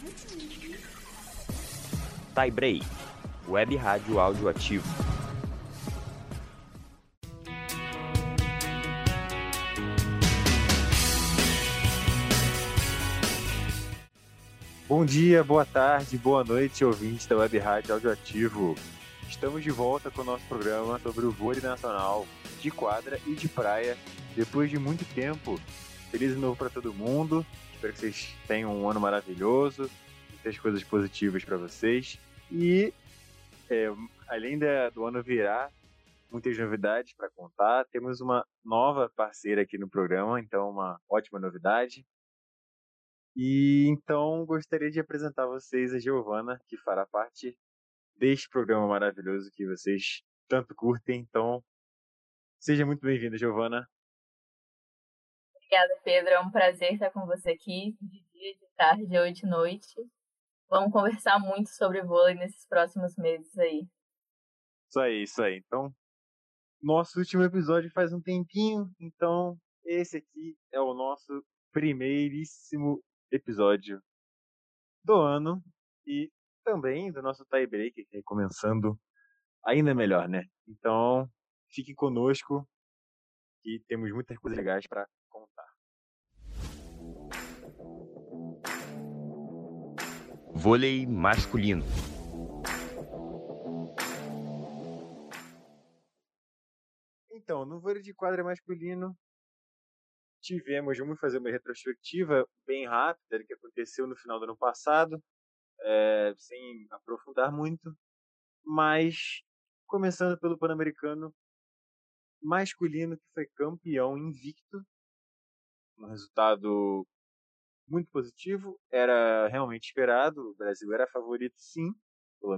Tiebreak, Web Rádio Audioativo. Bom dia, boa tarde, boa noite, ouvintes da Web Rádio Audioativo. Estamos de volta com o nosso programa sobre o vôlei nacional de quadra e de praia. Depois de muito tempo, feliz ano novo para todo mundo. Espero que vocês tenham um ano maravilhoso, muitas coisas positivas para vocês. E além do ano virar, muitas novidades para contar. Temos uma nova parceira aqui no programa, então uma ótima novidade. E então gostaria de apresentar a vocês a Giovana, que fará parte deste programa maravilhoso que vocês tanto curtem. Então, seja muito bem-vinda, Giovana. Obrigada, Pedro. É um prazer estar com você aqui, de dia, de tarde ou de noite. Vamos conversar muito sobre vôlei nesses próximos meses aí. Isso aí. Então, nosso último episódio faz um tempinho, então esse aqui é o nosso primeiríssimo episódio do ano e também do nosso tie-break, que é começando ainda melhor, né? Então, fique conosco que temos muitas coisas legais para contar. Vôlei masculino. Então, no vôlei de quadra masculino, vamos fazer uma retrospectiva bem rápida do que aconteceu no final do ano passado, sem aprofundar muito, mas começando pelo Pan-Americano masculino, que foi campeão invicto, um resultado muito positivo, era realmente esperado, o Brasil era favorito sim, pelo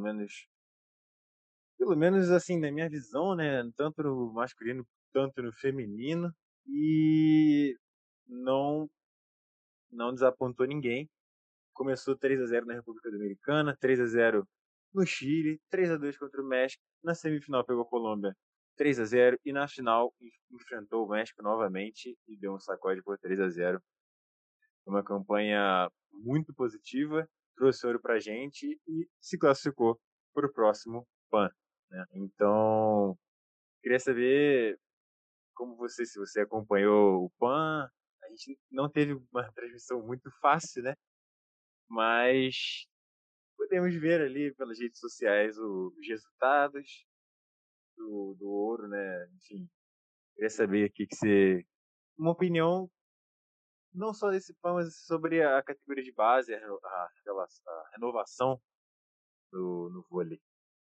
menos assim, na minha visão, né, tanto no masculino quanto no feminino, e não desapontou ninguém. Começou 3-0 na República Dominicana, 3-0 no Chile, 3-2 contra o México. Na semifinal pegou a Colômbia 3-0 e na final enfrentou o México novamente e deu um sacode por 3-0. Uma campanha muito positiva, trouxe ouro pra gente e se classificou para o próximo PAN, né? Então, queria saber se você acompanhou o PAN. A gente não teve uma transmissão muito fácil, né? Mas podemos ver ali pelas redes sociais os resultados do ouro, né? Enfim, queria saber aqui uma opinião não só desse PAN, mas sobre a categoria de base, a renovação no vôlei.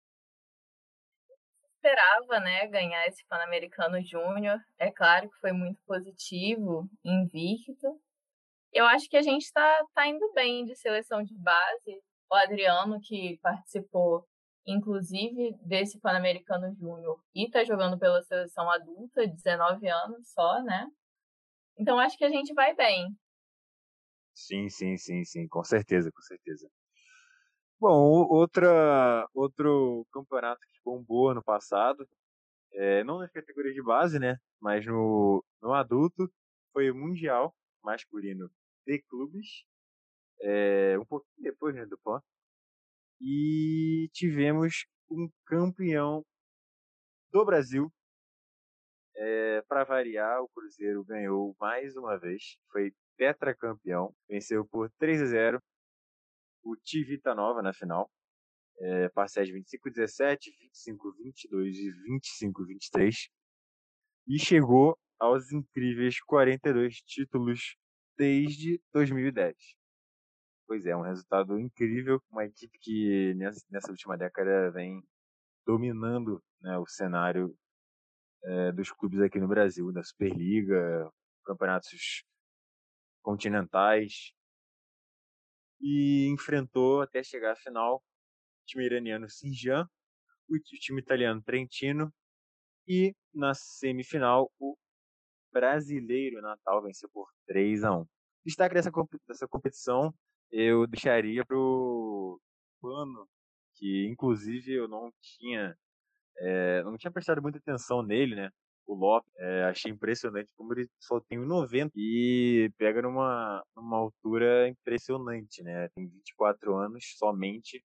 Esperava, né, ganhar esse Pan-Americano Júnior. É claro que foi muito positivo, invicto. Eu acho que a gente está indo bem de seleção de base. O Adriano, que participou, inclusive, desse Pan-Americano Júnior e está jogando pela seleção adulta, 19 anos só, né? Então, acho que a gente vai bem. Sim, com certeza, com certeza. Bom, outro campeonato que bombou ano passado, não na categoria de base, né, mas no adulto, foi o Mundial masculino de clubes, um pouquinho depois, né, do PAN, e tivemos um campeão do Brasil. Para variar, o Cruzeiro ganhou mais uma vez, foi tetracampeão, venceu por 3-0 o Tivita Nova na final, parciais 25-17, 25-22 e 25-23, e chegou aos incríveis 42 títulos desde 2010. Pois é, um resultado incrível, uma equipe que nessa última década vem dominando, né, o cenário dos clubes aqui no Brasil, da Superliga, campeonatos continentais, e enfrentou até chegar à final o time iraniano Sinjan, o time italiano Trentino e na semifinal o brasileiro Natal venceu por 3-1. Destaque dessa competição eu deixaria para o Pano, que inclusive eu não tinha prestado muita atenção nele, né? o Lopes. Achei impressionante como ele só tem 1,90 e pega numa altura impressionante, né? Tem 24 anos somente.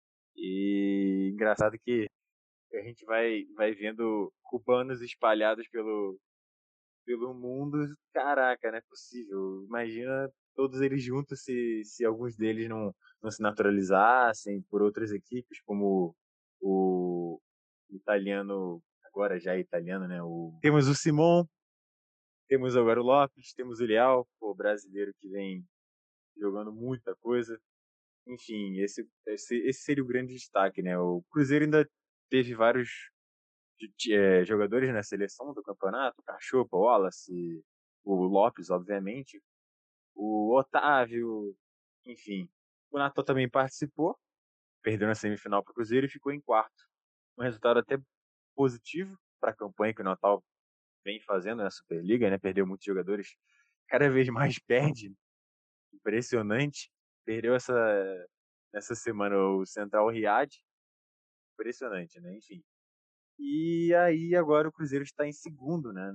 E engraçado que a gente vai vendo cubanos espalhados pelo mundo. Caraca, não é possível. Imagina todos eles juntos se alguns deles não se naturalizassem por outras equipes, como o italiano, agora já é italiano, né? Temos o Simon, temos agora o Lopes, temos o Leal, o brasileiro que vem jogando muita coisa. Enfim, esse seria o grande destaque, né? O Cruzeiro ainda teve vários jogadores na seleção do campeonato, Cachopa, Wallace, o Lopes, obviamente, o Otávio, enfim. O Natal também participou, perdeu na semifinal para o Cruzeiro e ficou em quarto. Um resultado até positivo para a campanha que o Natal vem fazendo na Superliga, né? Perdeu muitos jogadores, cada vez mais perde, impressionante. Perdeu nessa semana o Central Riad, impressionante, né? Enfim. E aí agora o Cruzeiro está em segundo, né?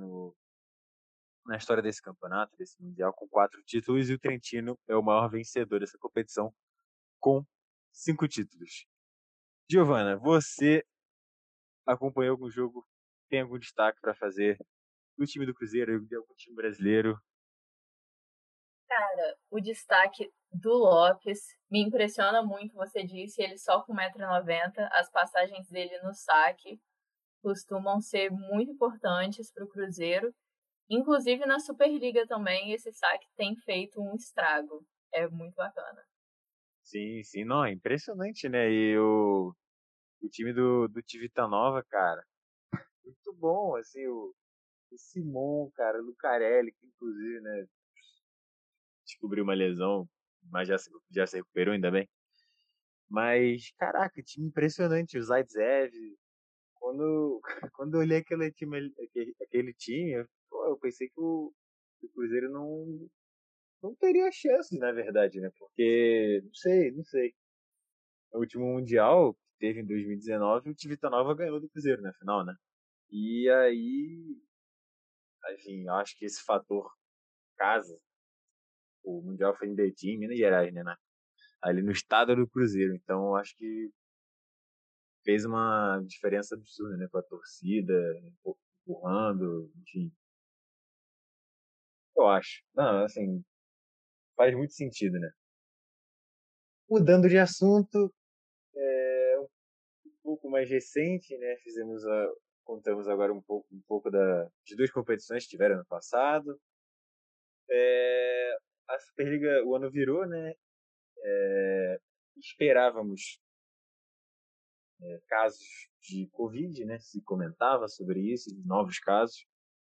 Na história desse campeonato, desse Mundial, com 4 títulos, e o Trentino é o maior vencedor dessa competição, com 5 títulos. Giovana, você acompanhou algum jogo? Tem algum destaque para fazer do time do Cruzeiro, de algum time brasileiro? Cara, o destaque do Lopes me impressiona muito. Você disse, ele só com 1,90 m, as passagens dele no saque costumam ser muito importantes para o Cruzeiro. Inclusive na Superliga também, esse saque tem feito um estrago. É muito bacana. Sim, sim, não, é impressionante, né? E o time do Civitanova, cara, muito bom, assim, o Simon, cara, o Lucarelli, que inclusive, né, descobriu uma lesão, mas já se recuperou, ainda bem. Mas, caraca, time impressionante, o Zaitsev. Quando, quando eu olhei aquele time, eu pensei que o Cruzeiro não teria chance, na verdade, né? Porque, não sei. No último Mundial, que teve em 2019, o Civitanova ganhou do Cruzeiro na final, né? E aí, enfim, eu acho que esse fator casa. O Mundial foi em Betim, Minas Gerais, né? Ali no estado do Cruzeiro. Então, eu acho que fez uma diferença absurda, né? Com a torcida, empurrando, enfim. Eu acho. Não, assim, faz muito sentido, né? Mudando de assunto, um pouco mais recente, né? Contamos agora um pouco de duas competições que tiveram no passado. A Superliga, o ano virou, né? Esperávamos casos de Covid, né? Se comentava sobre isso, novos casos.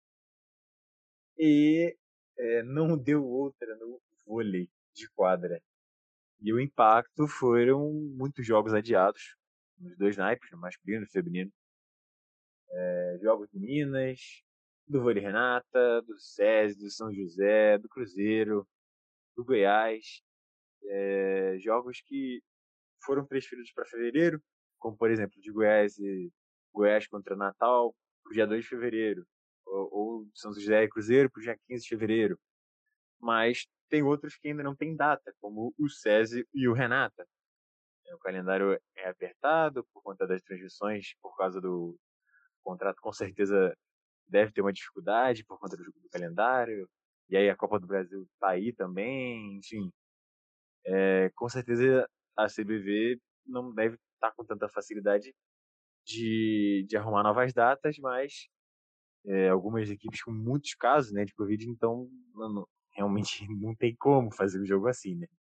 E não deu outra no vôlei de quadra. E o impacto foram muitos jogos adiados, nos dois naipes, masculino e feminino. Jogos do Minas, do Vôlei Renata, do SESI, do São José, do Cruzeiro, do Goiás. Jogos que foram transferidos para fevereiro, como por exemplo de Goiás contra Natal, para o dia 2 de fevereiro, ou São José e Cruzeiro para o dia 15 de fevereiro. Mas tem outros que ainda não tem data, como o SESI e o Renata. O calendário é apertado por conta das transmissões, por causa do contrato, com certeza deve ter uma dificuldade por conta do calendário. E aí a Copa do Brasil está aí também, enfim. Com certeza a CBV não deve estar com tanta facilidade de arrumar novas datas, mas algumas equipes com muitos casos, né, de Covid, então realmente não tem como fazer o jogo assim, né?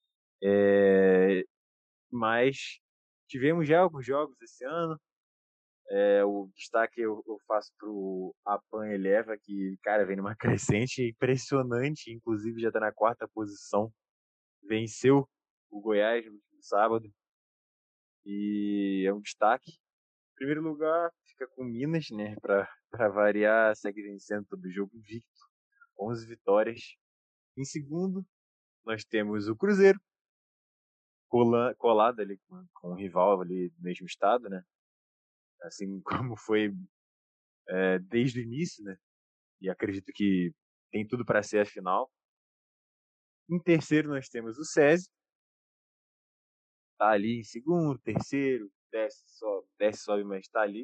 Mas tivemos já alguns jogos esse ano. O destaque eu faço pro Apan Eleva, que, cara, vem numa crescente impressionante, inclusive já está na 4ª posição. Venceu o Goiás no último sábado e é um destaque. Em primeiro lugar, fica com Minas, né? Para variar, segue vencendo todo o jogo invicto, 11 vitórias. Em segundo, nós temos o Cruzeiro, colado ali com o rival ali do mesmo estado, né? Assim como foi desde o início, né? E acredito que tem tudo para ser a final. Em terceiro nós temos o SESI, tá ali em segundo, terceiro, desce, sobe, mas tá ali.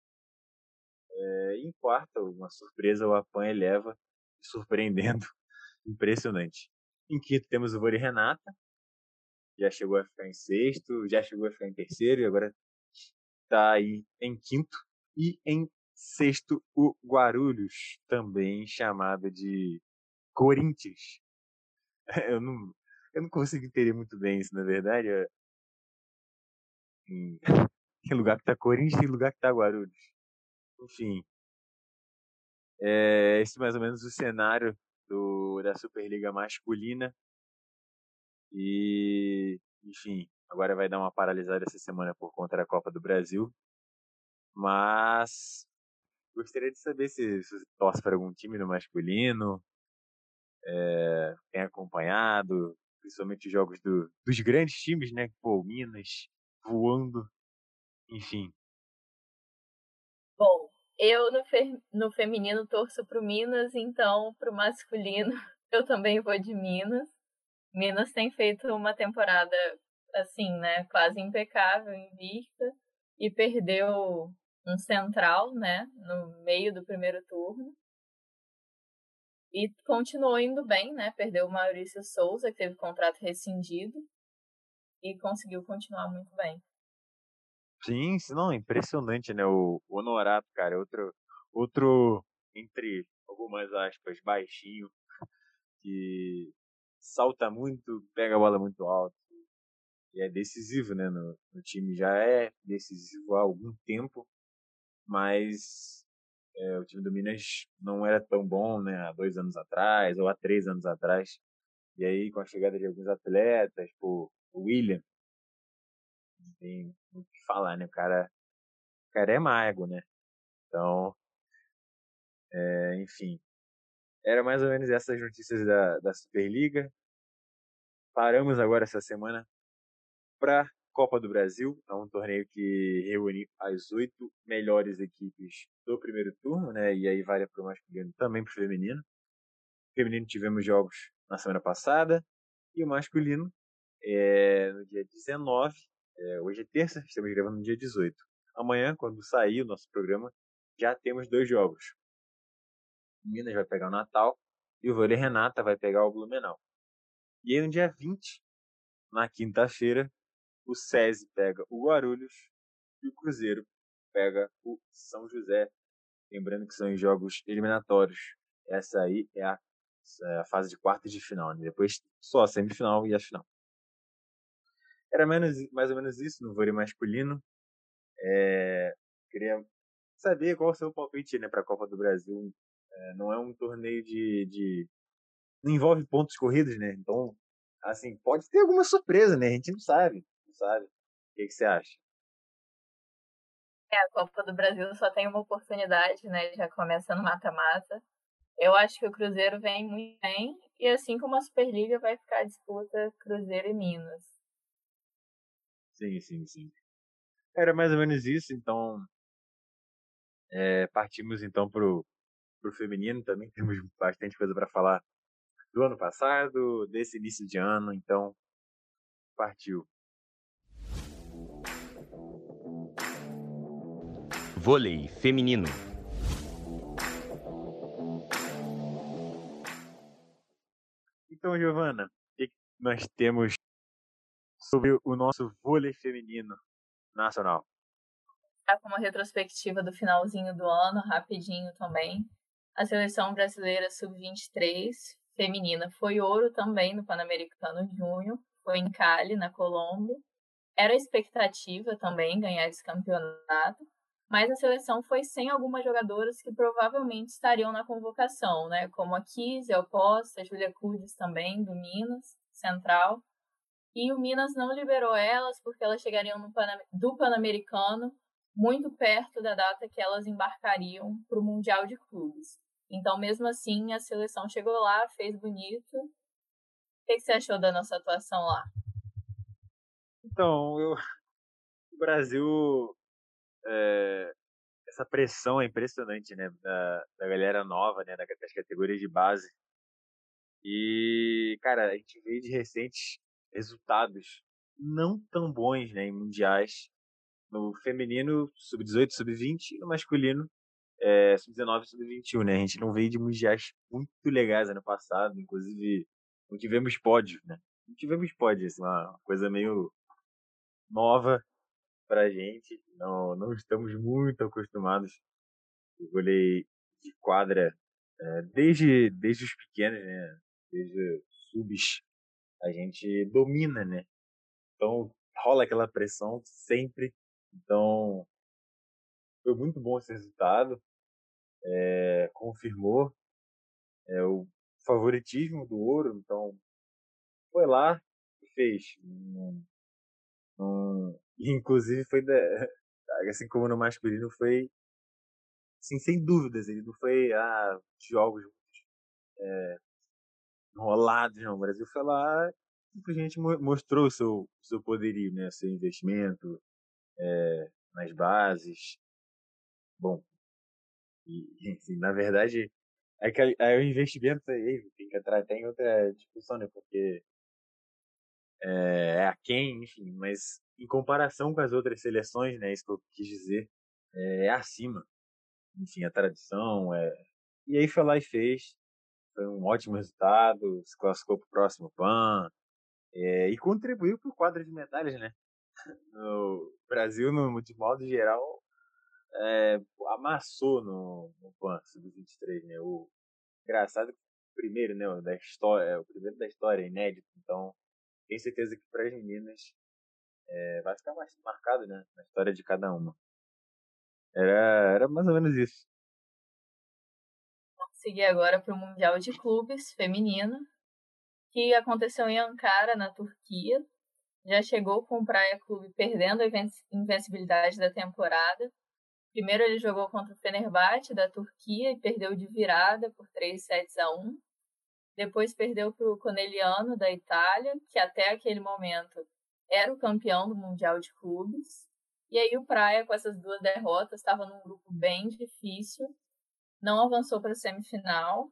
Em quarto, uma surpresa, o Apan eleva, surpreendendo, impressionante. Em quinto temos o Vôlei Renata, já chegou a ficar em sexto, já chegou a ficar em terceiro e agora tá aí em quinto. E em sexto, o Guarulhos, também chamado de Corinthians. Eu não consigo entender muito bem isso, na verdade. Em tem lugar que tá Corinthians e lugar que tá Guarulhos. Enfim, esse é mais ou menos o cenário da Superliga masculina. E, enfim, agora vai dar uma paralisada essa semana por conta da Copa do Brasil. Mas gostaria de saber se você torce para algum time no masculino, tem acompanhado, principalmente os jogos dos grandes times, né? Pô, Minas voando, enfim. Bom, eu no feminino torço pro Minas, então pro masculino eu também vou de Minas. Minas tem feito uma temporada assim, né, quase impecável, invicta, e perdeu um central, né, no meio do primeiro turno. E continuou indo bem, né? Perdeu o Maurício Souza, que teve contrato rescindido, e conseguiu continuar muito bem. Sim, não, impressionante, né? O Honorato, cara, outro, entre algumas aspas, baixinho, que salta muito, pega a bola muito alto e é decisivo, né? No time já é decisivo há algum tempo, mas o time do Minas não era tão bom, né? Há 2 anos atrás ou há 3 anos atrás. E aí, com a chegada de alguns atletas, pô, o William, não tem muito o que falar, né? O cara é mago, né? Então, enfim, era mais ou menos essas notícias da Superliga. Paramos agora essa semana para Copa do Brasil. É um torneio que reúne as 8 melhores equipes do primeiro turno, né? E aí vale para o masculino também para o feminino. Feminino tivemos jogos na semana passada e o masculino no dia 19. Hoje é terça, estamos gravando no dia 18. Amanhã, quando sair o nosso programa, já temos 2 jogos. Minas vai pegar o Natal e o Vôlei Renata vai pegar o Blumenau. E aí no dia 20, na quinta-feira, o SESI pega o Guarulhos e o Cruzeiro pega o São José. Lembrando que são em jogos eliminatórios. Essa aí é a fase de quartas de final, né? Depois só a semifinal e a final. Era mais ou menos isso no vôlei masculino. Queria saber qual é o seu palpite, né, para a Copa do Brasil. Não é um torneio não envolve pontos corridos, né? Então, assim, pode ter alguma surpresa, né? A gente não sabe, não sabe. O que você acha? A Copa do Brasil só tem uma oportunidade, né? Já começa no mata-mata. Eu acho que o Cruzeiro vem muito bem, e assim como a Superliga vai ficar a disputa Cruzeiro e Minas. Sim, sim, sim. Era mais ou menos isso, então partimos então pro feminino também. Temos bastante coisa para falar do ano passado, desse início de ano, então partiu. Vôlei feminino. Então, Giovana, o que nós temos sobre o nosso vôlei feminino nacional? Tá com uma retrospectiva do finalzinho do ano, rapidinho também. A seleção brasileira sub-23 feminina foi ouro também no Pan-Americano Júnior, foi em Cali, na Colômbia. Era expectativa também ganhar esse campeonato, mas a seleção foi sem algumas jogadoras que provavelmente estariam na convocação, né? Como a Kizzy, a Oposta, a Júlia Curdes também, do Minas Central. E o Minas não liberou elas porque elas chegariam do Pan-Americano muito perto da data que elas embarcariam para o Mundial de Clubes. Então, mesmo assim, a seleção chegou lá, fez bonito. O que você achou da nossa atuação lá? Então, o Brasil, essa pressão é impressionante, né? Da galera nova, né? Das categorias de base. E, cara, a gente veio de recentes resultados não tão bons, né? Em mundiais. No feminino, sub-18, sub-20, e no masculino, sub-19 e sub-21, né? A gente não veio de mundiais muito legais ano passado, inclusive não tivemos pódio, né? Não tivemos pódio, assim, uma coisa meio nova pra gente. Não estamos muito acostumados com vôlei de quadra, desde os pequenos, né? Desde subs, a gente domina, né? Então rola aquela pressão sempre. Então foi muito bom esse resultado, confirmou o favoritismo do ouro, então foi lá e fez. Inclusive foi assim como no masculino foi, assim, sem dúvidas, ele não foi jogos enrolados, não. O Brasil foi lá e simplesmente mostrou o seu poderio, né? Seu investimento nas bases. Bom, enfim, na verdade, o investimento aí tem que entrar até em outra discussão, né? Porque a quem, enfim, mas em comparação com as outras seleções, né? Isso que eu quis dizer, é acima. Enfim, a tradição. E aí foi lá e fez. Foi um ótimo resultado, se classificou para o próximo PAN, e contribuiu para o quadro de medalhas, né? O Brasil, de modo geral, amassou no PAN Sub-23, né? O engraçado, primeiro, né, da história, o primeiro da história, inédito. Então, tenho certeza que para as meninas vai ficar mais marcado, né, na história de cada uma. Era mais ou menos isso. Vamos seguir agora para o Mundial de Clubes feminino, que aconteceu em Ankara, na Turquia. Já chegou com o Praia Clube perdendo a invencibilidade da temporada. Primeiro ele jogou contra o Fenerbahçe da Turquia e perdeu de virada por 3-1. Depois perdeu para o Conegliano da Itália, que até aquele momento era o campeão do Mundial de Clubes. E aí o Praia, com essas duas derrotas, estava num grupo bem difícil, não avançou para a semifinal.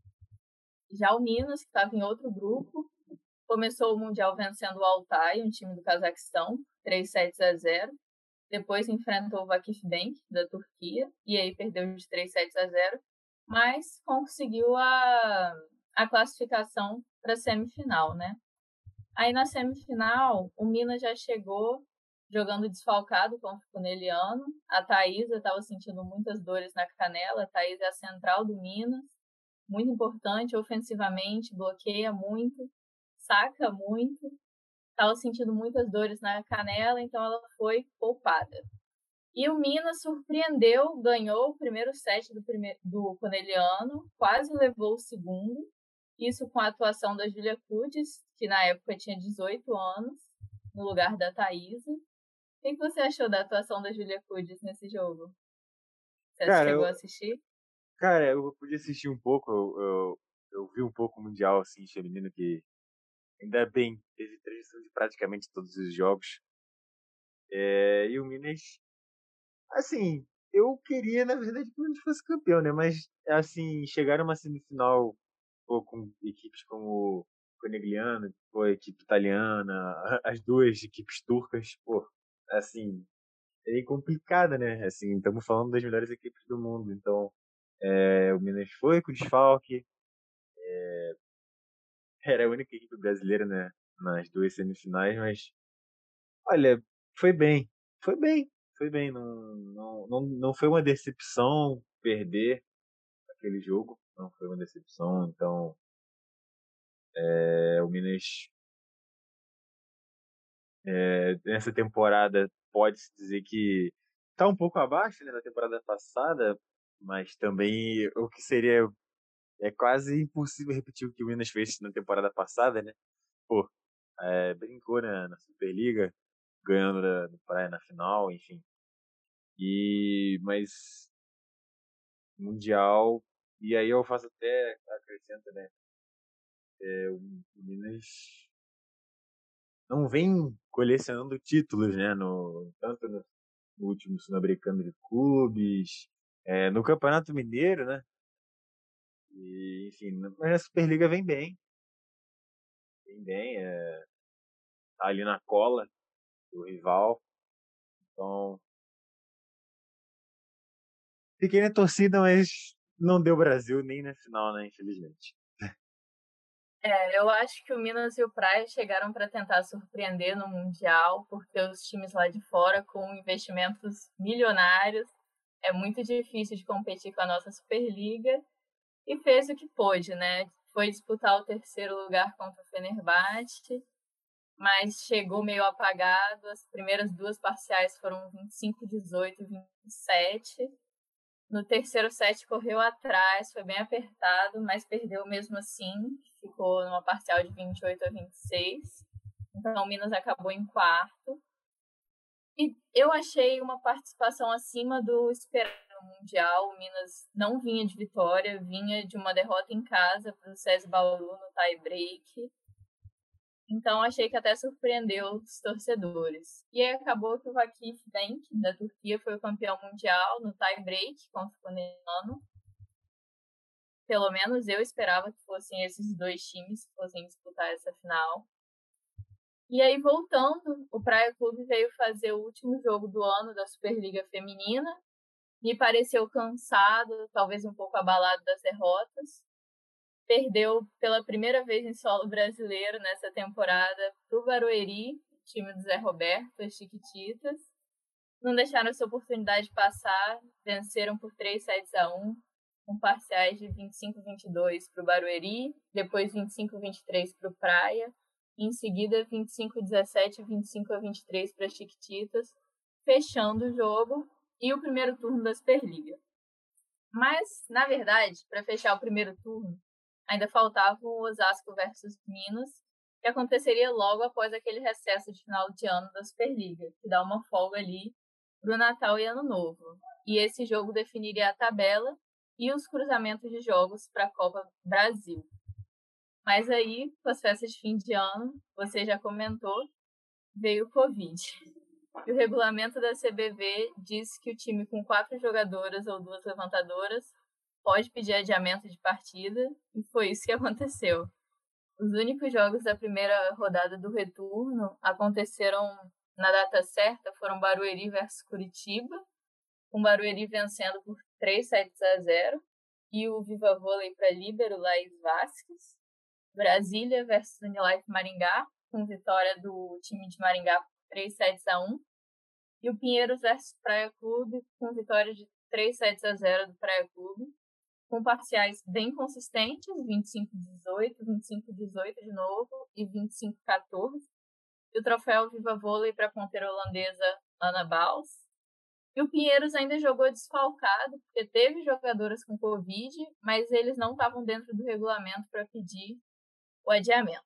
Já o Minas, que estava em outro grupo, começou o Mundial vencendo o Altay, um time do Cazaquistão, 3-0. Depois enfrentou o Vakifbank, da Turquia, e aí perdeu de 3-0, mas conseguiu a classificação para a semifinal, né? Aí na semifinal, o Minas já chegou jogando desfalcado contra o Corneliano. A Thaísa estava sentindo muitas dores na canela. A Thaísa é a central do Minas, muito importante ofensivamente, bloqueia muito, saca muito. Estava sentindo muitas dores na canela, então ela foi poupada. E o Minas surpreendeu, ganhou o primeiro set do Corneliano, quase levou o segundo. Isso com a atuação da Júlia Kudes, que na época tinha 18 anos, no lugar da Thaísa. O que você achou da atuação da Júlia Kudes nesse jogo? Você Cara, chegou a assistir? eu podia assistir um pouco, eu vi um pouco o Mundial, assim, feminino, que ainda bem, teve transmissão de praticamente todos os jogos. E o Minas, assim, eu queria, na verdade, que o Minas fosse campeão, né? Mas, assim, chegar a uma semifinal, pô, com equipes como o Conegliano, pô, a equipe italiana, as duas equipes turcas, pô, assim, é complicada, né? Assim, estamos falando das melhores equipes do mundo. Então, o Minas foi com o desfalque, era a única equipe brasileira, né, nas duas semifinais, mas, olha, foi bem, foi bem, foi bem. Não foi uma decepção perder aquele jogo, não foi uma decepção. Então, o Minas, nessa temporada, pode-se dizer que está um pouco abaixo, né, da temporada passada, mas também o que seria quase impossível repetir o que o Minas fez na temporada passada, né? Pô, brincou na Superliga, ganhando do Praia na final, enfim. Mas Mundial, e aí eu faço até acrescento, né? O Minas não vem colecionando títulos, né? Tanto no último Sul-Americano de Clubes, no Campeonato Mineiro, né? E, enfim, mas a Superliga vem bem, tá ali na cola do rival. Então, fiquei na torcida, mas não deu Brasil nem na final, né? Infelizmente. Eu acho que o Minas e o Praia chegaram para tentar surpreender no Mundial, porque os times lá de fora, com investimentos milionários, é muito difícil de competir com a nossa Superliga, e fez o que pôde, né? Foi disputar o terceiro lugar contra o Fenerbahçe, mas chegou meio apagado. As primeiras duas parciais foram 25-18 e 27. No terceiro set correu atrás, foi bem apertado, mas perdeu mesmo assim. Ficou numa parcial de 28-26. Então o Minas acabou em quarto. E eu achei uma participação acima do esperado no Mundial. O Minas não vinha de vitória, vinha de uma derrota em casa para o SESI Bauru no tie-break. Então achei que até surpreendeu os torcedores. E aí acabou que o Vakif Bank, da Turquia, foi o campeão mundial no tie-break contra o Coneano. Pelo menos eu esperava que fossem esses dois times que fossem disputar essa final. E aí, voltando, o Praia Clube veio fazer o último jogo do ano da Superliga Feminina. Me pareceu cansado, talvez um pouco abalado das derrotas. Perdeu pela primeira vez em solo brasileiro nessa temporada para o Barueri, time do Zé Roberto, as Chiquititas. Não deixaram essa oportunidade passar, venceram por 3-1, com parciais de 25-22 para o Barueri, depois 25-23 para o Praia, e em seguida 25-17 e 25-23 para as Chiquititas, fechando o jogo e o primeiro turno da Superliga. Mas, na verdade, para fechar o primeiro turno, ainda faltava o Osasco versus Minas, que aconteceria logo após aquele recesso de final de ano da Superliga, que dá uma folga ali para o Natal e Ano Novo. E esse jogo definiria a tabela e os cruzamentos de jogos para a Copa Brasil. Mas aí, com as festas de fim de ano, você já comentou, veio o Covid. E o regulamento da CBV diz que o time com 4 jogadoras ou 2 levantadoras pode pedir adiamento de partida, e foi isso que aconteceu. Os únicos jogos da primeira rodada do retorno aconteceram na data certa, foram Barueri versus Curitiba, com Barueri vencendo por 3-0, e o Viva Vôlei para líbero Laís Vasquez. Brasília versus Unilife Maringá, com vitória do time de Maringá por 3-1. E o Pinheiros versus Praia Clube, com vitória de 3-0 do Praia Clube, com parciais bem consistentes, 25-18, 25-18 de novo e 25-14. E o troféu Viva Vôlei para a ponteira holandesa Ana Baus. E o Pinheiros ainda jogou desfalcado, porque teve jogadoras com Covid, mas eles não estavam dentro do regulamento para pedir o adiamento.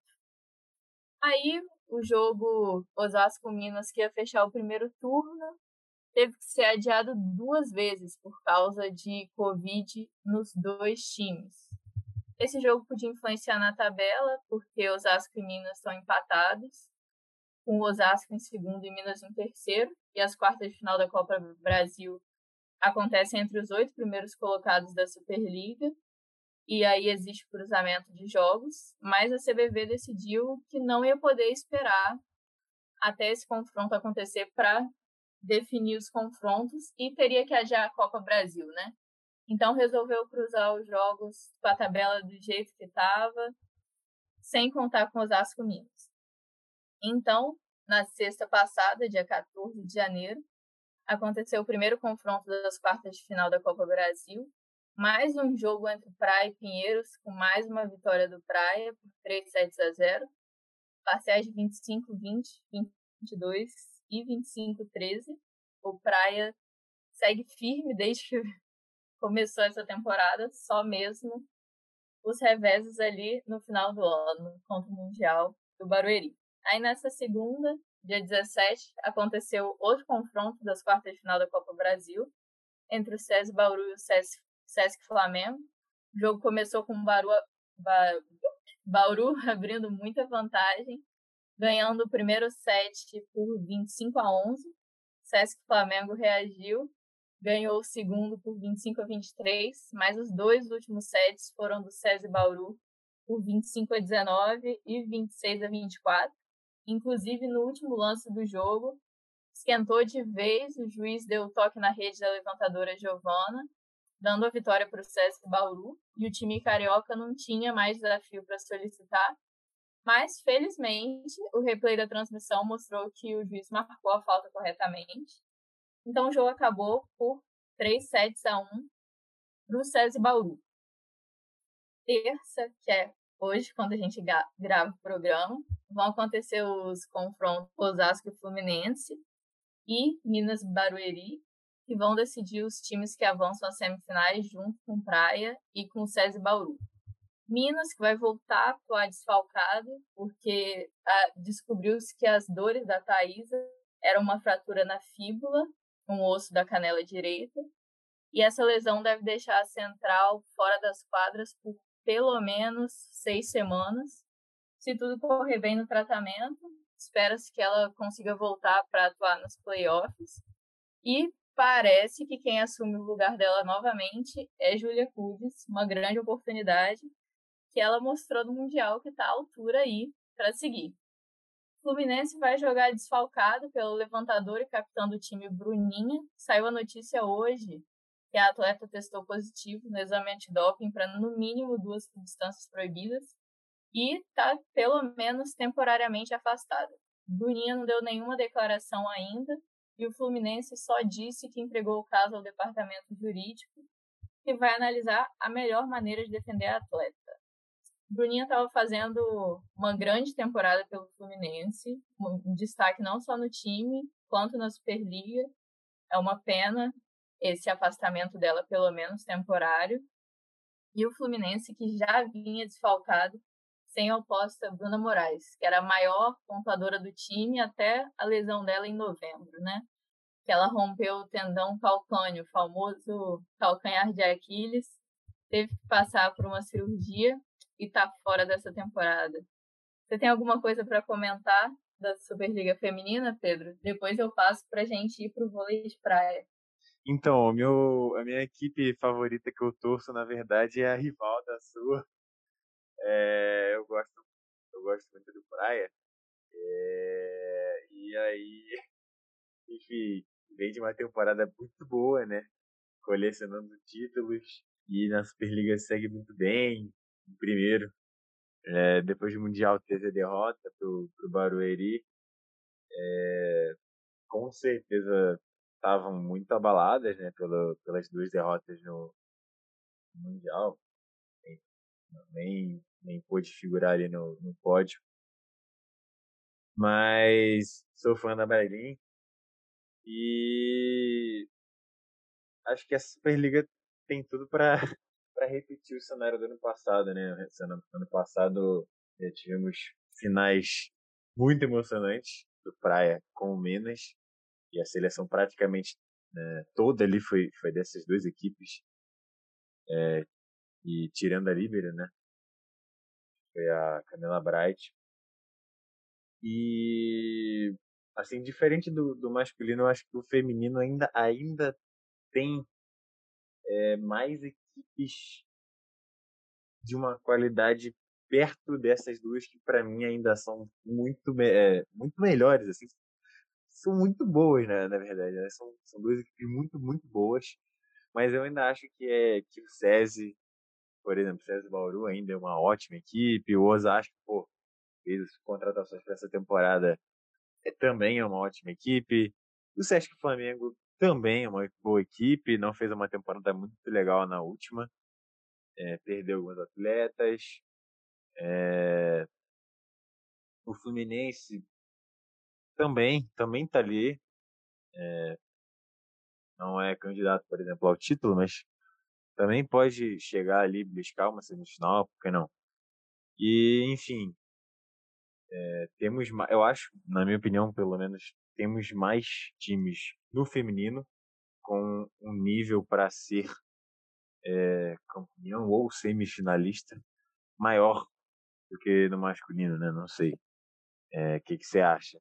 Aí, o jogo Osasco-Minas, que ia fechar o primeiro turno, teve que ser adiado 2 vezes por causa de Covid nos 2 times. Esse jogo podia influenciar na tabela, porque Osasco e Minas estão empatados, com o Osasco em segundo e Minas em terceiro, e as quartas de final da Copa Brasil acontecem entre os 8 primeiros colocados da Superliga, e aí existe cruzamento de jogos, mas a CBV decidiu que não ia poder esperar até esse confronto acontecer para definir os confrontos e teria que adiar a Copa Brasil, né? Então resolveu cruzar os jogos com a tabela do jeito que estava, sem contar com Osasco Minas. Então, na sexta passada, dia 14 de janeiro, aconteceu o primeiro confronto das quartas de final da Copa Brasil, mais um jogo entre Praia e Pinheiros, com mais uma vitória do Praia por 3-0, parciais de 25-20, 22 e 25-13. O Praia segue firme desde que começou essa temporada, só mesmo os reveses ali no final do ano, contra o Mundial do Barueri. Aí nessa segunda, dia 17, aconteceu outro confronto das quartas de final da Copa Brasil, entre o SESI Bauru e o Sesc Flamengo. O jogo começou com o Bauru abrindo muita vantagem, ganhando o primeiro set por 25-11, Sesc Flamengo reagiu, ganhou o segundo por 25-23, mas os 2 últimos sets foram do SESI Bauru por 25-19 e 26-24. Inclusive, no último lance do jogo, esquentou de vez, o juiz deu toque na rede da levantadora Giovana, dando a vitória para o Sesc Bauru, e o time carioca não tinha mais desafio para solicitar, mas, felizmente, o replay da transmissão mostrou que o juiz marcou a falta corretamente. Então, o jogo acabou por 3-1 para o SESI Bauru. Terça, que é hoje, quando a gente grava o programa, vão acontecer os confrontos Osasco e Fluminense e Minas Barueri, que vão decidir os times que avançam às semifinais junto com Praia e com o SESI Bauru. Minas, que vai voltar a atuar desfalcado, porque descobriu-se que as dores da Thaísa eram uma fratura na fíbula, um osso da canela direita, e essa lesão deve deixar a central fora das quadras por pelo menos 6 semanas. Se tudo correr bem no tratamento, espera-se que ela consiga voltar para atuar nos playoffs. E parece que quem assume o lugar dela novamente é Júlia Kudes, uma grande oportunidade que ela mostrou no Mundial que está à altura aí para seguir. O Fluminense vai jogar desfalcado pelo levantador e capitão do time Bruninha. Saiu a notícia hoje que a atleta testou positivo no exame antidoping para no mínimo 2 substâncias proibidas e está pelo menos temporariamente afastada. Bruninha não deu nenhuma declaração ainda e o Fluminense só disse que entregou o caso ao departamento jurídico, que vai analisar a melhor maneira de defender a atleta. Bruninha estava fazendo uma grande temporada pelo Fluminense, um destaque não só no time, quanto na Superliga. É uma pena esse afastamento dela, pelo menos temporário. E o Fluminense, que já vinha desfalcado, sem a oposta Bruna Moraes, que era a maior pontuadora do time até a lesão dela em novembro, né? Que ela rompeu o tendão calcâneo, o famoso calcanhar de Aquiles, teve que passar por uma cirurgia e tá fora dessa temporada. Você tem alguma coisa para comentar da Superliga Feminina, Pedro? Depois eu passo pra gente ir pro vôlei de praia. Então, a minha equipe favorita que eu torço, na verdade, é a rival da sua. Eu gosto muito do Praia. E aí, enfim, vem de uma temporada muito boa, né? Colecionando títulos. E na Superliga segue muito bem. Em primeiro, depois do Mundial teve a derrota pro Barueri. Com certeza estavam muito abaladas, né? Pelas 2 derrotas no Mundial. Nem pôde figurar ali no pódio. Mas sou fã da Bailin e acho que a Superliga tem tudo para para repetir o cenário do ano passado, né? Ano passado tivemos finais muito emocionantes do Praia com o Minas e a seleção praticamente toda ali foi dessas 2 equipes, e tirando a líbero, né? Foi a Camila Bright. E assim, diferente do masculino, eu acho que o feminino ainda tem mais equipes de uma qualidade perto dessas 2 que para mim ainda são muito melhores, assim, são muito boas, né, na verdade, né? São 2 equipes muito, muito boas, mas eu ainda acho que o SESI, por exemplo, o SESI Bauru ainda é uma ótima equipe, o Osasco, pô, fez contratações para essa temporada, também é uma ótima equipe, o Sesc Flamengo também é uma boa equipe, não fez uma temporada muito legal na última, perdeu alguns atletas. O Fluminense também tá ali. Não é candidato, por exemplo, ao título, mas também pode chegar ali e buscar uma semifinal, por que não? E, enfim, eu acho, na minha opinião, pelo menos, temos mais times no feminino com um nível para ser campeão ou semifinalista maior do que no masculino, né? Não sei. O que você acha?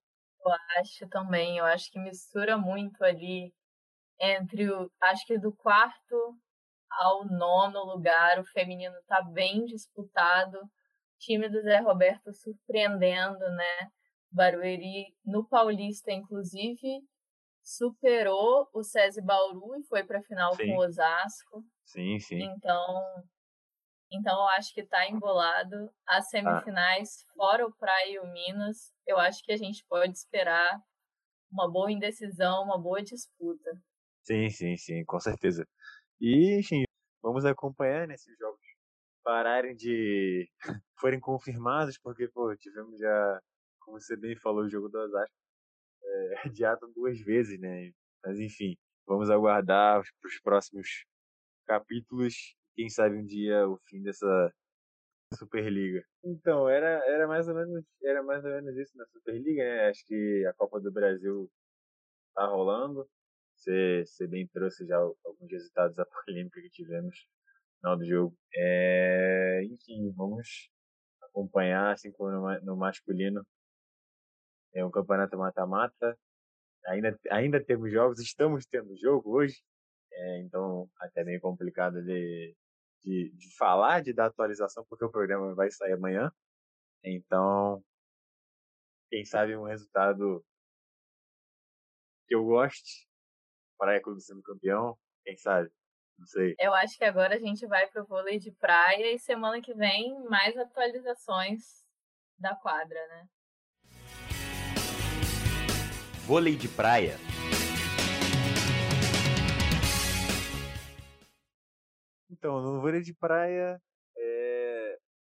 Acho também, eu acho que mistura muito ali entre acho que do quarto ao nono lugar, o feminino está bem disputado. O time do Zé Roberto surpreendendo, né? Barueri no Paulista, inclusive, superou o SESI Bauru e foi para a final com Sim, o Osasco. sim, sim. Então eu acho que está embolado. As Ah, semifinais, fora o Praia e o Minas, eu acho que a gente pode esperar uma boa indecisão, uma boa disputa. sim, sim, sim, com certeza. E, enfim, vamos acompanhar nesses jogos pararem de forem confirmados, porque, pô, tivemos já, como você bem falou, o jogo do Osasco adiado duas vezes, né? Mas, enfim, vamos aguardar para os próximos capítulos. Quem sabe um dia o fim dessa Superliga. Então, era mais ou menos isso na Superliga, né? Acho que a Copa do Brasil tá rolando. Você bem trouxe já alguns resultados da polêmica que tivemos no final do jogo. Enfim, vamos acompanhar, assim como no masculino, é um campeonato mata-mata. Ainda temos jogos, estamos tendo jogo hoje, então até meio complicado de falar, de dar atualização, porque o programa vai sair amanhã. Então, quem sabe um resultado que eu goste, Praia Clube sendo campeão, quem sabe? Não sei. Eu acho que agora a gente vai pro vôlei de praia e semana que vem mais atualizações da quadra, né? Vôlei de praia. Então, no vôlei de praia, é,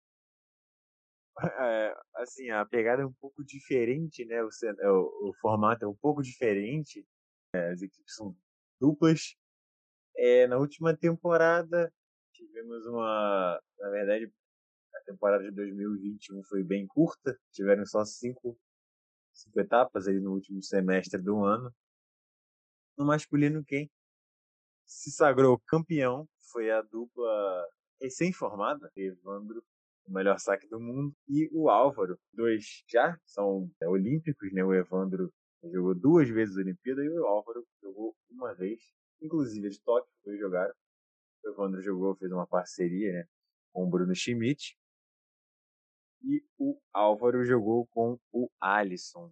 assim, a pegada é um pouco diferente, né? O formato é um pouco diferente. As equipes são duplas. Na última temporada, tivemos na verdade, a temporada de 2021 foi bem curta. Tiveram só cinco etapas aí no último semestre do ano. No masculino, quem se sagrou campeão foi a dupla recém-formada, Evandro, o melhor saque do mundo, e o Álvaro. Dois já são olímpicos, né? O Evandro jogou duas vezes a Olimpíada e o Álvaro jogou uma vez, inclusive de Tóquio, foi jogar. O Evandro jogou, fez uma parceria, né, com o Bruno Schmidt, e o Álvaro jogou com o Alisson.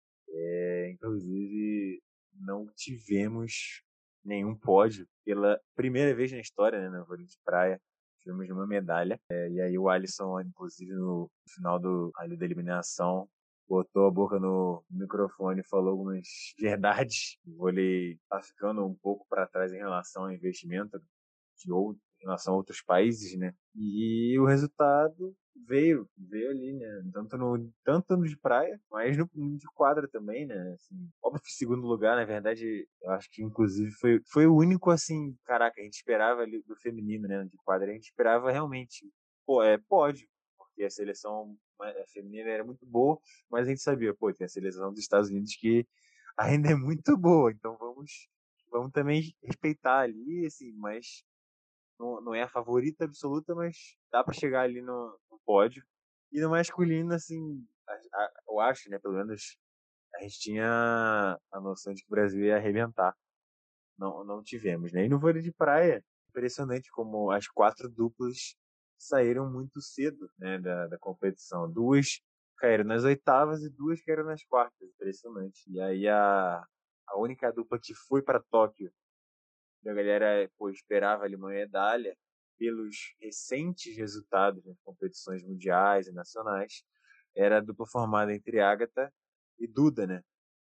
Inclusive, não tivemos nenhum pódio pela primeira vez na história, né, no vôlei de praia. Tivemos uma medalha. E aí o Alisson, inclusive, no final ali da eliminação, botou a boca no microfone e falou algumas verdades. O vôlei está ficando um pouco para trás em relação ao investimento em relação a outros países, né? E o resultado veio ali, né? Tanto no de praia, mas no de quadra também, né? Assim, óbvio que segundo lugar, na verdade, eu acho que inclusive foi o único, assim, caraca, a gente esperava ali do feminino, né? De quadra, a gente esperava realmente, pô, pódio, porque a seleção feminina era muito boa, mas a gente sabia, pô, tem a seleção dos Estados Unidos que ainda é muito boa, então vamos também respeitar ali, assim, mas não é a favorita absoluta, mas dá para chegar ali no pódio. E no masculino, assim, eu acho, né, pelo menos a gente tinha a noção de que o Brasil ia arrebentar. Não tivemos, né? E no vôlei de praia, impressionante como as quatro duplas saíram muito cedo, né, da competição. Duas caíram nas oitavas e duas caíram nas quartas, impressionante. E aí a única dupla que foi para Tóquio, a galera, pô, esperava ali uma medalha pelos recentes resultados nas competições mundiais e nacionais, era a dupla formada entre Agatha e Duda, né?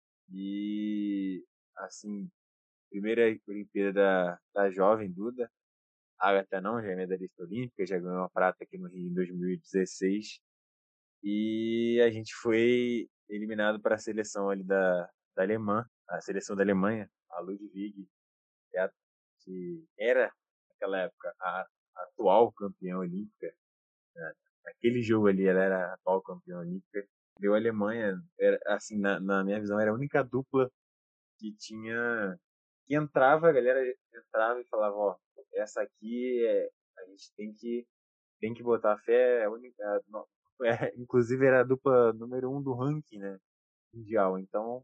E, assim, primeira Olimpíada da jovem Duda, Agatha não, já é medalhista olímpica, já ganhou a prata aqui no Rio em 2016, e a gente foi eliminado para a seleção ali da Alemanha, a seleção da Alemanha, a Ludwig, que era, naquela época, a atual campeã olímpica. Né? Naquele jogo ali, ela era a atual campeã olímpica. Deu a Alemanha, era, assim, na minha visão, era a única dupla que tinha. Que entrava, a galera entrava e falava: ó, essa aqui a gente tem que botar fé, inclusive era a dupla número um do ranking, né? mundial. Então,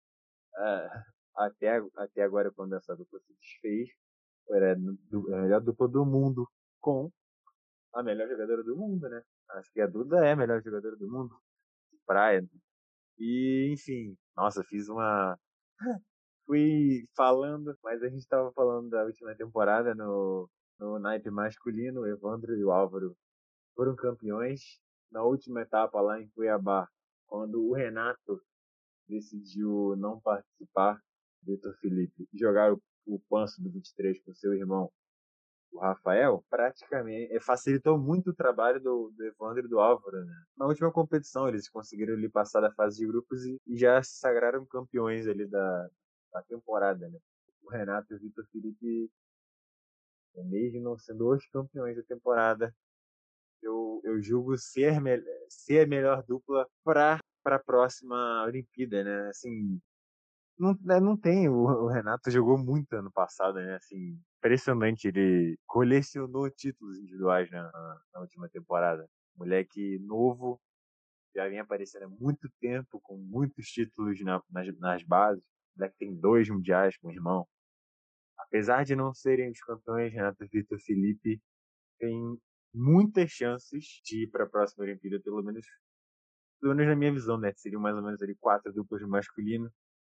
até agora, quando essa dupla se desfez, era a melhor dupla do mundo com a melhor jogadora do mundo, né? Acho que a Duda é a melhor jogadora do mundo de praia. E, enfim, nossa, fiz uma. Fui falando, mas a gente tava falando da última temporada no naipe masculino, o Evandro e o Álvaro foram campeões. Na última etapa lá em Cuiabá, quando o Renato decidiu não participar, Vitor Felipe, e jogar o Panço do 23 com seu irmão, o Rafael, praticamente facilitou muito o trabalho do Evandro e do Álvaro, né? Na última competição, eles conseguiram ali passar da fase de grupos e já se sagraram campeões ali da temporada, né? O Renato e o Vitor Felipe, mesmo não sendo os campeões da temporada, eu julgo ser a melhor dupla para a próxima Olimpíada, né? Assim, não tem. O Renato jogou muito ano passado, né? Assim, impressionante. Ele colecionou títulos individuais na última temporada. Moleque novo, já vinha aparecendo há muito tempo, com muitos títulos nas bases. O moleque tem 2 mundiais com o irmão. Apesar de não serem os campeões, Renato e Vitor Felipe tem muitas chances de ir para a próxima Olimpíada, pelo menos na minha visão, né? Seriam mais ou menos ali 4 duplas no masculino.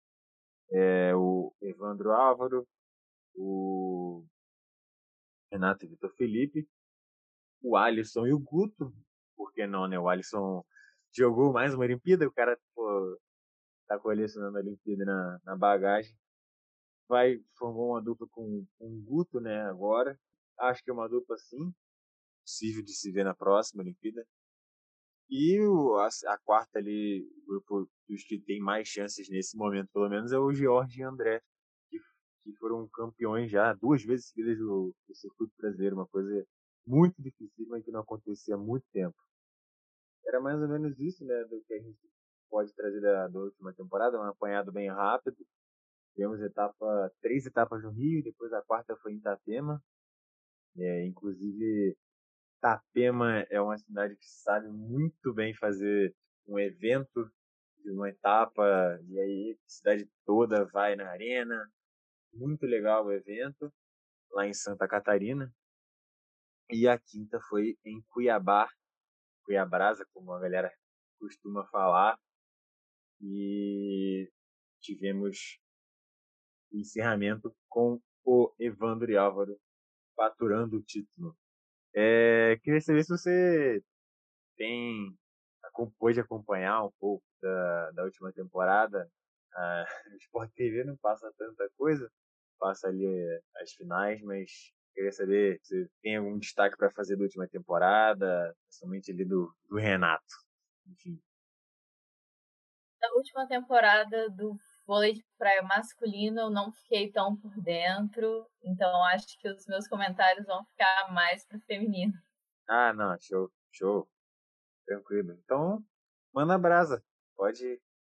O Evandro Álvaro, o Renato e Vitor Felipe, o Alisson e o Guto, por que não, né? O Alisson jogou mais uma Olimpíada, o cara tá colecionando a Olimpíada na bagagem. Formou uma dupla com o Guto, né, agora. Acho que é uma dupla, sim, possível de se ver na próxima Olimpíada. E a quarta ali, o grupo dos que tem mais chances nesse momento, pelo menos, é o George e André, que, que foram campeões já 2 vezes seguidas do circuito brasileiro, uma coisa muito difícil, mas que não acontecia há muito tempo. Era mais ou menos isso, né, do que a gente pode trazer da última temporada, um apanhado bem rápido. Tivemos 3 etapas no Rio, depois a quarta foi em Itapema. Inclusive, Itapema é uma cidade que sabe muito bem fazer um evento de uma etapa, e aí a cidade toda vai na arena. Muito legal o evento, lá em Santa Catarina. E a quinta foi em Cuiabá, Cuiabrasa, como a galera costuma falar. E tivemos o encerramento com o Evandro e Álvaro faturando o título. Queria saber se você pôde acompanhar um pouco da última temporada. O Sport TV não passa tanta coisa, passa ali as finais, mas queria saber se tem algum destaque para fazer da última temporada, principalmente ali do Renato. Enfim. Da última temporada do vôlei de praia masculino, eu não fiquei tão por dentro, então acho que os meus comentários vão ficar mais pro feminino. Ah, não, show. Tranquilo. Então, manda brasa. Pode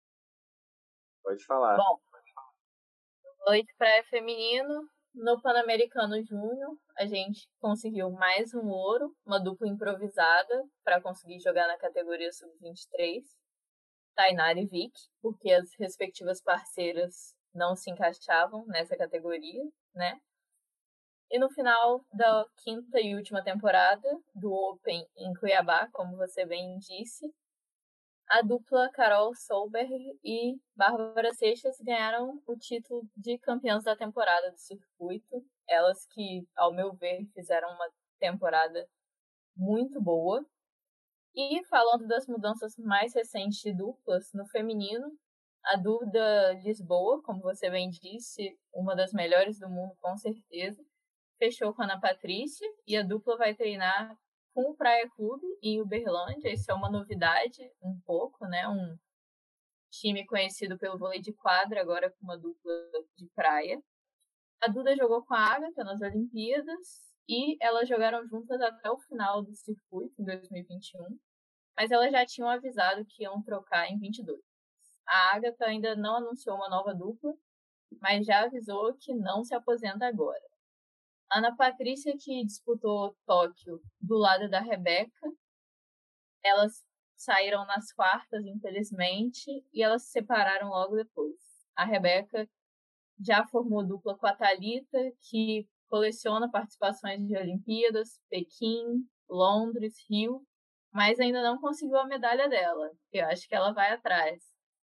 falar. Bom, vôlei de praia feminino, no Pan-Americano Júnior, a gente conseguiu mais um ouro, uma dupla improvisada para conseguir jogar na categoria sub-23, Tainara e Vic, porque as respectivas parceiras não se encaixavam nessa categoria, né? E no final da quinta e última temporada do Open em Cuiabá, como você bem disse, a dupla Carol Solberg e Bárbara Seixas ganharam o título de campeãs da temporada do circuito. Elas que, ao meu ver, fizeram uma temporada muito boa. E falando das mudanças mais recentes de duplas, no feminino, a Duda Lisboa, como você bem disse, uma das melhores do mundo com certeza, fechou com a Ana Patrícia e a dupla vai treinar com o Praia Clube em Uberlândia. Isso é uma novidade um pouco, né? Um time conhecido pelo vôlei de quadra, agora com uma dupla de praia. A Duda jogou com a Agatha nas Olimpíadas e elas jogaram juntas até o final do circuito, em 2021, mas elas já tinham avisado que iam trocar em 22. A Agatha ainda não anunciou uma nova dupla, mas já avisou que não se aposenta agora. Ana Patrícia, que disputou Tóquio do lado da Rebeca, ela saíram nas quartas, infelizmente, e elas se separaram logo depois. A Rebeca já formou dupla com a Thalita, que coleciona participações de Olimpíadas, Pequim, Londres, Rio, mas ainda não conseguiu a medalha dela. Eu acho que ela vai atrás.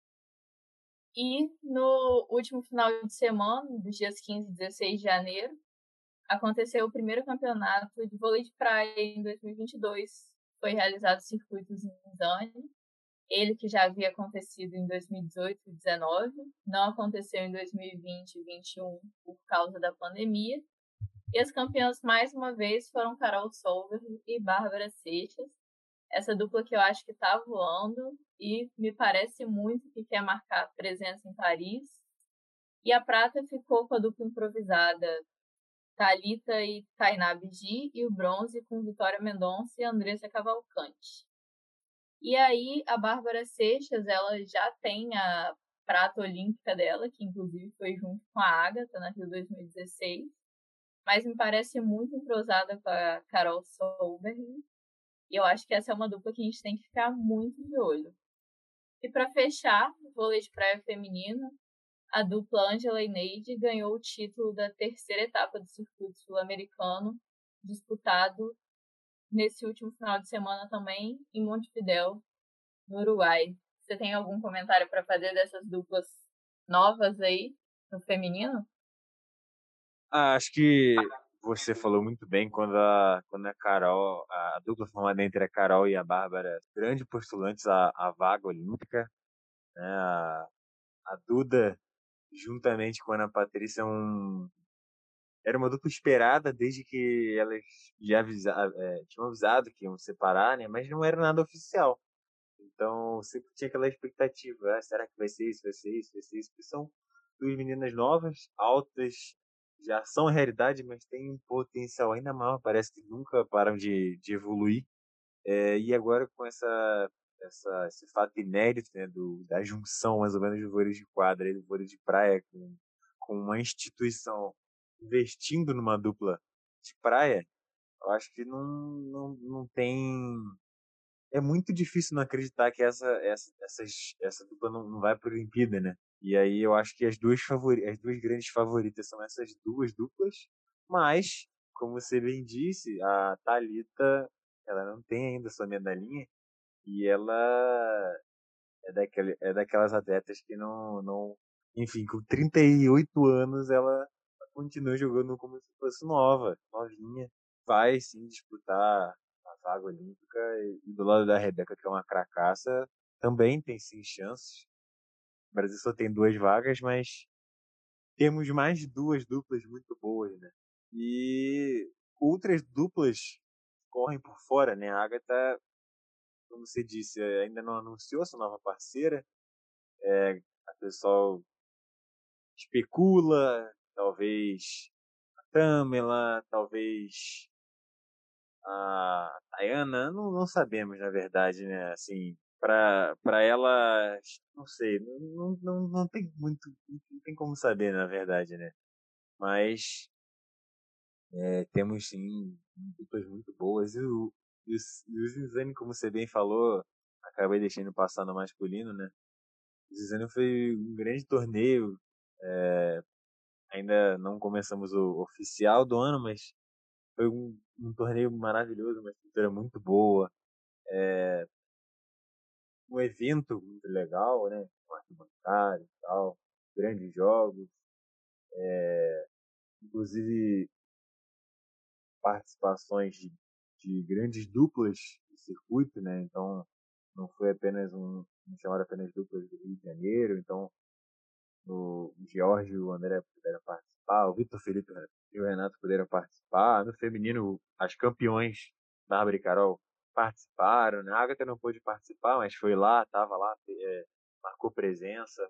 E no último final de semana, dos dias 15 e 16 de janeiro, aconteceu o primeiro campeonato de vôlei de praia em 2022. Foi realizado circuitos em Zane. Ele que já havia acontecido em 2018 e 2019, não aconteceu em 2020 e 2021 por causa da pandemia. E as campeãs, mais uma vez, foram Carol Solver e Bárbara Seixas. Essa dupla que eu acho que está voando e me parece muito que quer marcar presença em Paris. E a prata ficou com a dupla improvisada Thalita e Tainá Bigi, e o bronze com Vitória Mendonça e Andressa Cavalcante. E aí a Bárbara Seixas, ela já tem a prata olímpica dela, que inclusive foi junto com a Ágata na Rio 2016, mas me parece muito entrosada com a Carol Solberg, e eu acho que essa é uma dupla que a gente tem que ficar muito de olho. E para fechar, o vôlei de praia feminino, a dupla Ângela e Neide ganhou o título da terceira etapa do circuito sul-americano, disputado nesse último final de semana também em Montevidéu, no Uruguai. Você tem algum comentário para fazer dessas duplas novas aí no feminino? Acho que você falou muito bem quando a Carol, a dupla formada entre a Carol e a Bárbara, grandes postulantes à vaga olímpica, né? A Duda, juntamente com a Ana Patrícia, era uma dupla esperada desde que elas já tinham avisado que iam separar, né? Mas não era nada oficial. Então, sempre tinha aquela expectativa, será que vai ser isso, vai ser isso, vai ser isso? Porque são duas meninas novas, altas, já são realidade, mas têm um potencial ainda maior, parece que nunca param de evoluir. E agora com esse fato inédito, né, da junção mais ou menos do vôlei de quadra e do vôlei de praia com uma instituição investindo numa dupla de praia, eu acho que não tem, é muito difícil não acreditar que essa dupla não vai para a Olimpíada, né? E aí eu acho que as duas grandes favoritas são essas duas duplas, mas, como você bem disse, a Thalita, ela não tem ainda sua medalhinha, e ela é daquelas atletas que enfim, com 38 anos ela continua jogando como se fosse novinha, vai sim disputar a vaga olímpica, e do lado da Rebeca, que é uma cracaça, também tem sim chances. O Brasil só tem duas vagas, mas temos mais duas duplas muito boas, né? E outras duplas correm por fora, né? A Agatha, como você disse, ainda não anunciou sua nova parceira. A pessoa especula, talvez a Tamela, talvez a Tayana, não sabemos, na verdade, né? Assim, para ela, não sei, não tem muito, não tem como saber, na verdade, né? Mas temos sim duplas muito boas. E o Zizane, como você bem falou, acabei deixando passar no masculino, né? O Zizane foi um grande torneio. Ainda não começamos o oficial do ano, mas foi um torneio maravilhoso, uma estrutura muito boa, um evento muito legal, né? Com arquibancada e tal, grandes jogos, inclusive participações de grandes duplas do circuito, né? Então não foi apenas não chamaram apenas duplas do Rio de Janeiro, então o George e o André puderam participar, o Vitor Felipe e o Renato puderam participar, no feminino as campeões Bárbara e Carol participaram, né? A Agatha não pôde participar, mas foi lá, estava lá, marcou presença.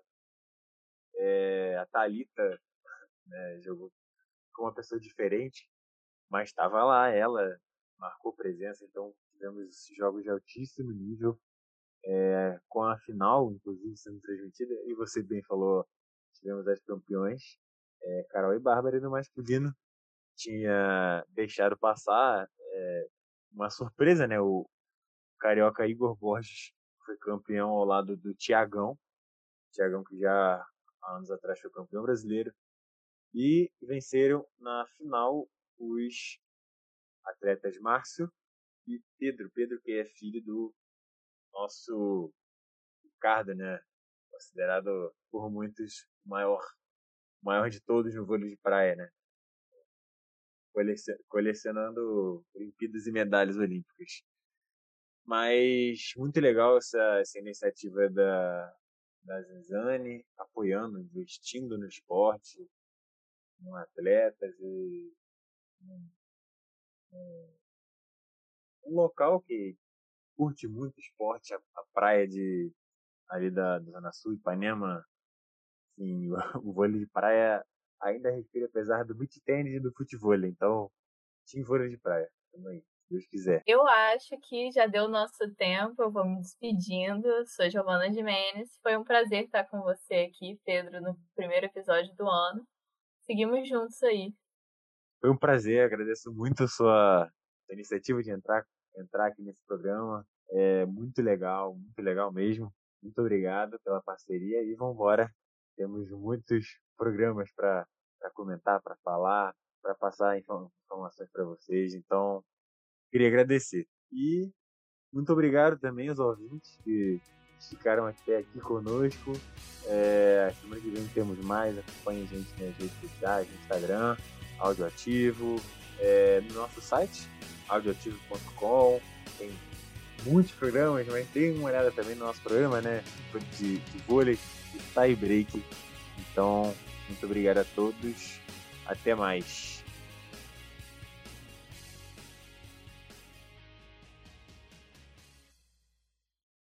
A Thalita, né, jogou com uma pessoa diferente, mas estava lá, ela marcou presença, então tivemos jogos de altíssimo nível, com a final, inclusive, sendo transmitida, e você bem falou, tivemos as campeões, Carol e Bárbara, e no masculino tinha deixado passar uma surpresa, né? O carioca Igor Borges foi campeão ao lado do Thiagão que já há anos atrás foi campeão brasileiro, e venceram na final os atletas Márcio e Pedro que é filho do nosso Ricardo, né? Considerado por muitos o maior de todos no vôlei de praia, né? Colecionando Olimpíadas e medalhas olímpicas. Mas muito legal essa iniciativa da Zinzane, apoiando, investindo no esporte, em atletas e um local que curte muito esporte, a praia ali da Zona Sul, Ipanema, assim, o vôlei de praia ainda respira, apesar do beach tennis e do futevôlei. Então, team vôlei de praia também, se Deus quiser. Eu acho que já deu nosso tempo, eu vou me despedindo. Sou Giovana Gimenez. Foi um prazer estar com você aqui, Pedro, no primeiro episódio do ano. Seguimos juntos aí. Foi um prazer, agradeço muito a sua iniciativa de entrar aqui nesse programa. É muito legal mesmo. Muito obrigado pela parceria e vamos embora. Temos muitos programas para comentar, para falar, para passar informações para vocês. Então, queria agradecer. E muito obrigado também aos ouvintes que ficaram até aqui conosco. Semana que vem temos mais. Acompanhe a gente nas redes sociais, no Instagram, Audioativo, no nosso site, audioativo.com. Tem muitos programas, mas tem uma olhada também no nosso programa, né? De vôlei e tie break. Então, muito obrigado a todos. Até mais.